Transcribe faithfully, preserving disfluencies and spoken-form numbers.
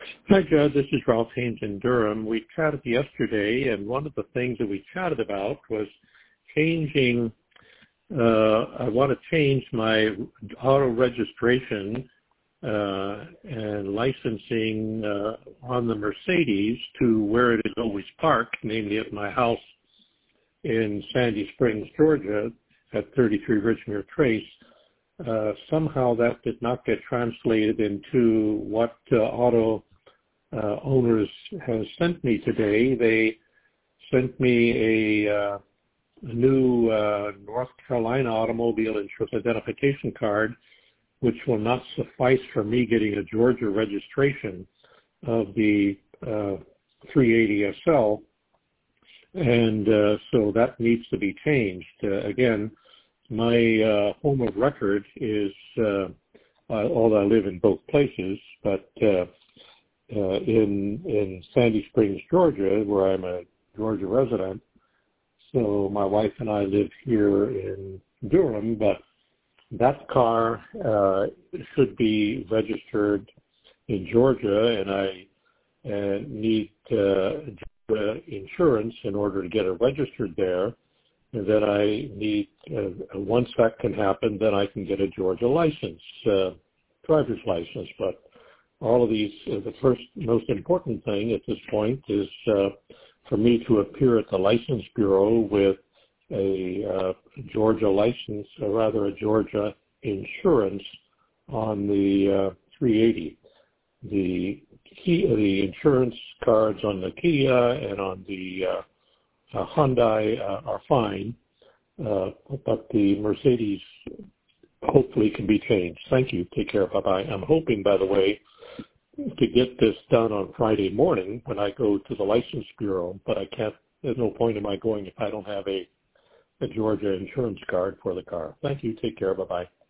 Hi, Judd. This is Ralph Haynes in Durham. We chatted yesterday, and one of the things that we chatted about was changing. Uh, I want to change my auto registration uh, and licensing uh, on the Mercedes to where it is always parked, namely at my house in Sandy Springs, Georgia, at thirty-three Ridgemere Trace. Uh, somehow that did not get translated into what uh, auto uh, owners has sent me today. They sent me a, uh, a new uh, North Carolina automobile insurance identification card, which will not suffice for me getting a Georgia registration of the uh, three eighty S L, and uh, so that needs to be changed. Uh, again, my uh, home of record is, uh, although I live in both places, but uh, uh, in in Sandy Springs, Georgia, where I'm a Georgia resident. So my wife and I live here in Durham, but that car uh, should be registered in Georgia, and I uh, need uh, insurance in order to get it registered there. And then I need, uh, once that can happen, then I can get a Georgia license, uh, driver's license. But all of these, uh, the first most important thing at this point is uh, for me to appear at the License Bureau with a uh, Georgia license, or rather a Georgia insurance on the uh, three eighty. The key, the insurance cards on the Kia and on the uh, Uh, Hyundai uh, are fine, uh, but the Mercedes hopefully can be changed. Thank you. Take care. Bye-bye. I'm hoping, by the way, to get this done on Friday morning when I go to the License Bureau, but I can't, there's no point in my going if I don't have a, a Georgia insurance card for the car. Thank you. Take care. Bye-bye.